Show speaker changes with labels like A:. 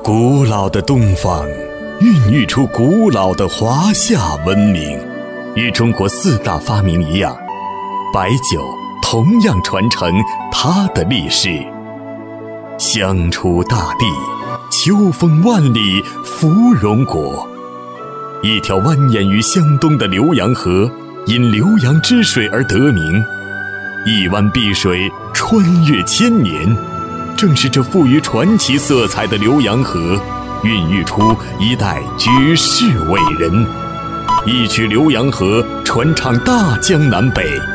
A: 古老的东方孕育出古老的华夏文明，与中国4大发明一样，白酒同样传承它的历史。相处大地，秋风万里芙蓉国。一条蜿蜒于湘东的浏阳河，因浏阳之水而得名。一湾碧水穿越千年，正是这富于传奇色彩的浏阳河，孕育出一代举世伟人。一曲浏阳河，传唱大江南北。